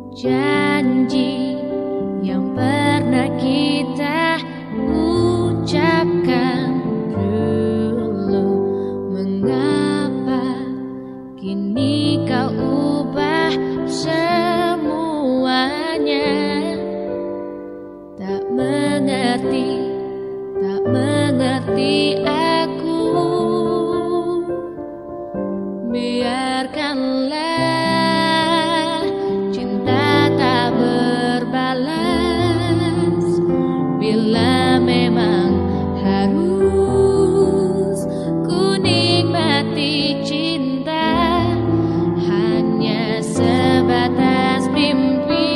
Janji yang pernah kita ucapkan dulu, mengapa kini kau ubah semuanya? Tak mengerti aku. Biarkanlah cinta tak berbalas. Bila memang harus ku nikmati cinta, hanya sebatas mimpi.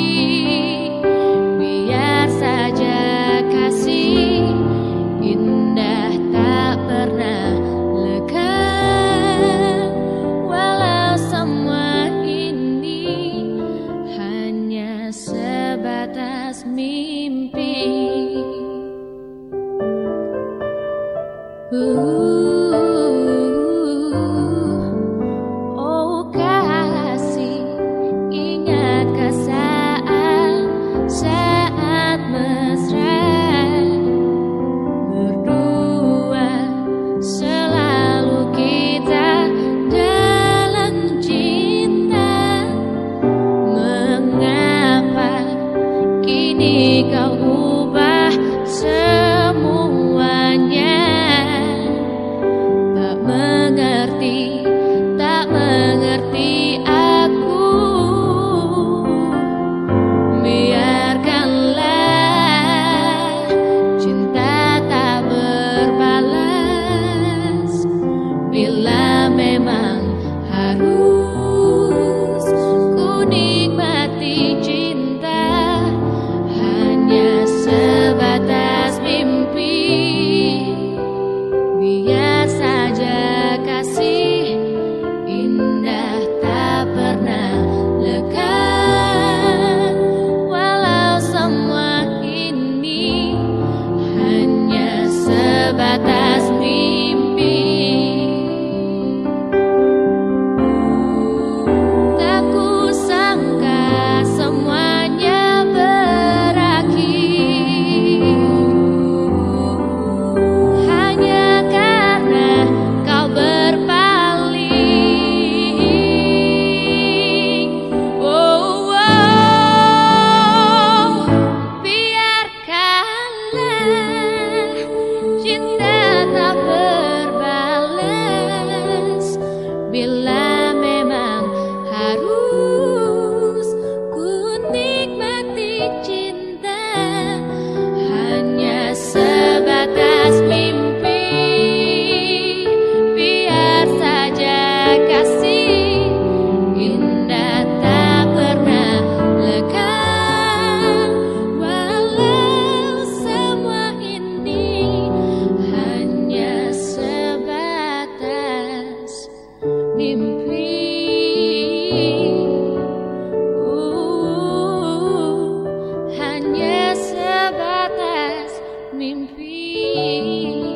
Biar saja kasih indah tak pernah lega, walau semua ini hanya sebatas mimpi. Oh kasih, ingatkah saat mesra berdua, selalu kita dalam cinta? Mengapa kini kau ubah semuanya? Tak mengerti aku. Biarkanlah cinta tak berbalas. Bila memang harus ku nikmati cinta, hanya sebatas mimpi. Biar saja kasih indah tak pernah lega, walau semua ini hanya sebatas mimpi. Tak kusangka semuanya berakhir hanya karena kau berpaling. Oh, biarkanlah cinta tak berbalas. Bila memang harus ku nikmati cinta, hanya sebatas mimpi. Biar saja kasih indah tak pernah lega, walau semua ini hanya sebatas mimpi. Hanya sebatas mimpi.